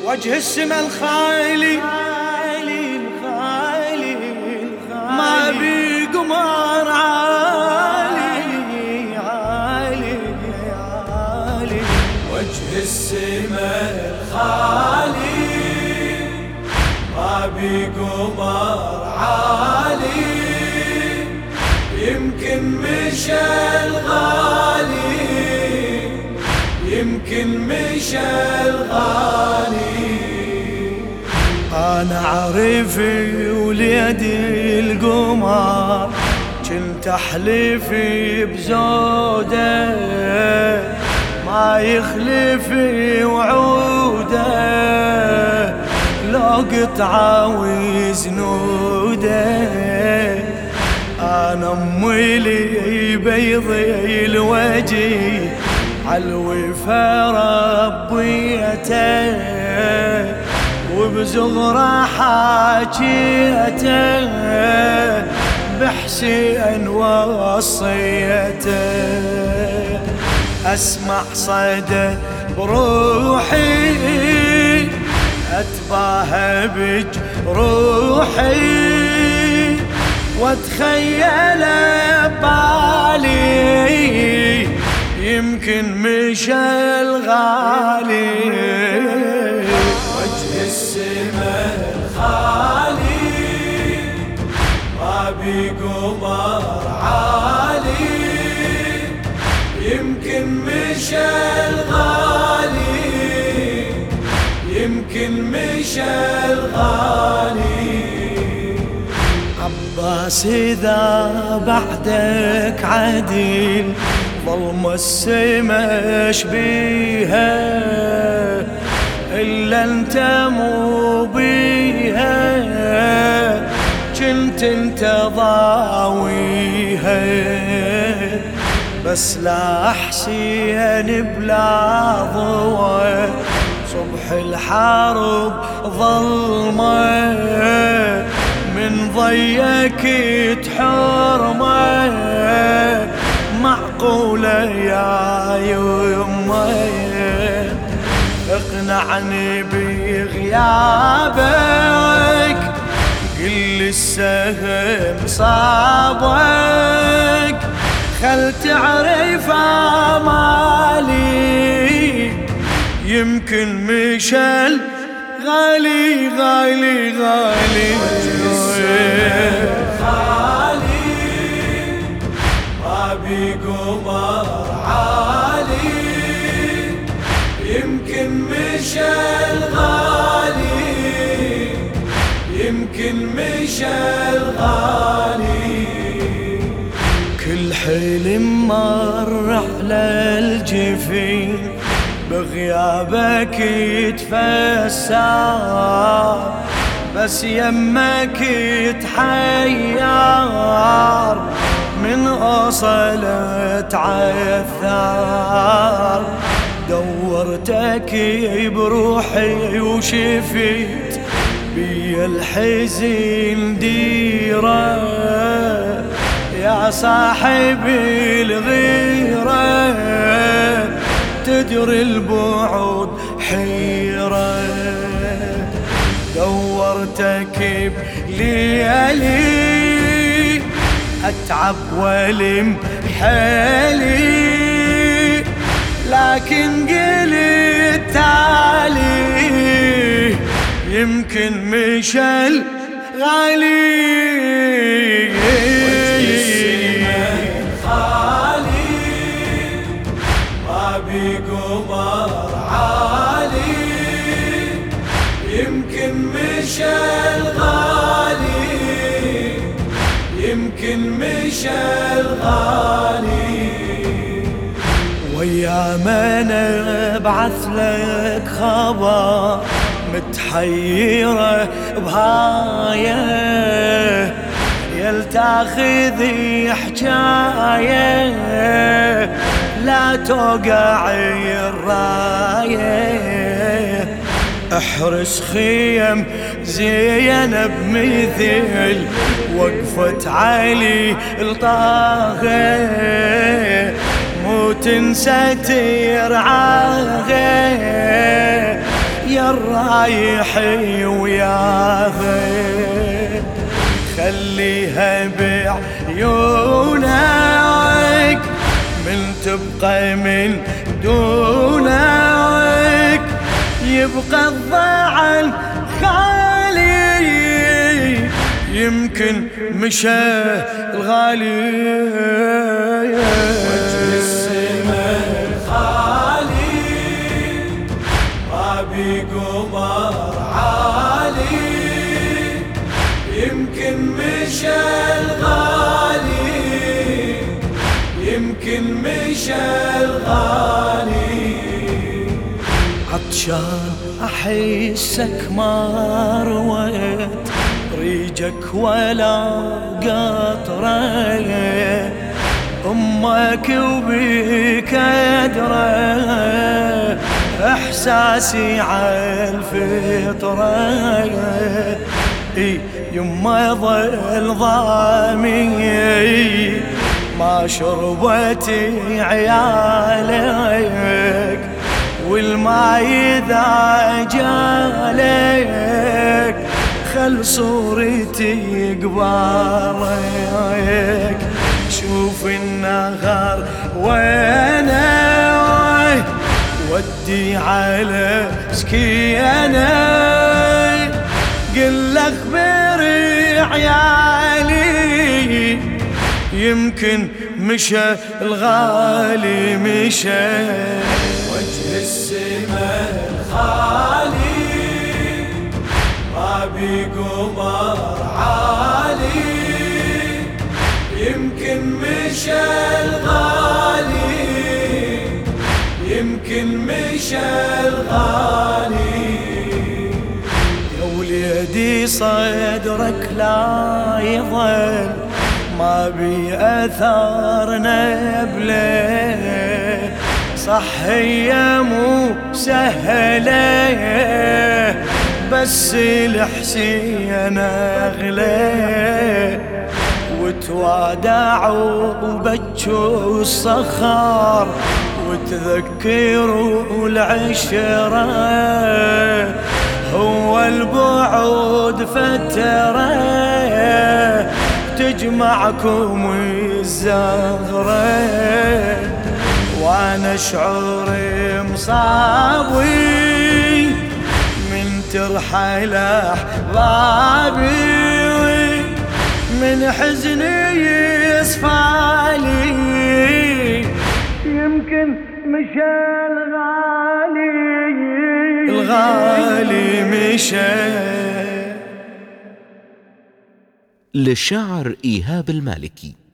وجه السما الخالي ما بي قمر عالي عالي عالي. وجه السما الخالي ما بي قمر عالي، يمكن مشى الغالي، يمكن مشى الغالي. أنا عرفي وليدي القمر كنت أحلفي بزوده ما يخلفي وعوده، لو قطعة وزنوده. أنا أمي لي بيضي الوجه عالوفا ربيته، وبزغرة حاجيته بحسين وصيته. أسمع صدى بروحي أتباهى بجروحي، واتخيل بالي يمكن مشى الغالي. وجه السما الخالي ما بي قمر عالي، يمكن مشى الغالي، يمكن مشى الغالي. عباس إذا بعدك عديل ظلم السما شبيها، إلا انت مو بيها كنت انت ضاويها. بس لا حسين بلا ضوى صبح الحرب ظلمه، من ضيك تحرمه معقولة يا يمه. اقنعني بغيابك قل السهم صابك، خل تعرف امالي يمكن مشى غالي غالي غالي. ما بي قمر عالي، يمكن مشى الغالي، يمكن مشى الغالي. كل حلم مر على الجفين بغيابك يتفسر، بس يمك يتحير من أصلت عثار. دورتك بروحي وشفيت بي الحزن ديره، يا صاحبي الغيرة تدري البعد حيرة. دورتك بليالي أتعب والم حالي، لكن قلت تالي يمكن مشى الغالي. ما بي قمر عالي، يمكن مشى الغالي، يمكن مشى الغالي. ويا من ابعث لك خبر متحيرة بهايه، يلتاخذي حجايه لا توقع الرايه. احرس خيم زينب مثل وقفة علي الطاغي، مو تنسى ترعاغي يا الرايح وياها خليها بعيونك من تبقى من دونك يبقى الضعن خالي يمكن مشى الغالي وجه السماء خالي ما بي قمر عالي يمكن مشى الغالي يمكن مشى الغالي عطشان احسك ما رويت ريجك ولا قطرة امك وبيك ادرى احساسي عالفطرة يما ظل ضامي ما شربتي عيالك والماء إذا جالك خل صورتي قبالك شوف النهار وانا ودي على سكينة قل اخبري عيالي يمكن مشى الغالي مشى وجه السماء خالي ما بي قمر عالي يمكن مشى الغالي يمكن مشى الغالي يا وليدي صدرك لا يظل ما بي أثار نبله صح هي مو سهلة بس الحسين أغلى وتوادعوا وبجوا الصخر وتذكروا العشرة هو البعد فترة تجمعكم الزهرة وانا شعوري مصابي من ترحل احبابي من حزني يصفالي يمكن مشى الغالي مشى. للشاعر إيهاب المالكي.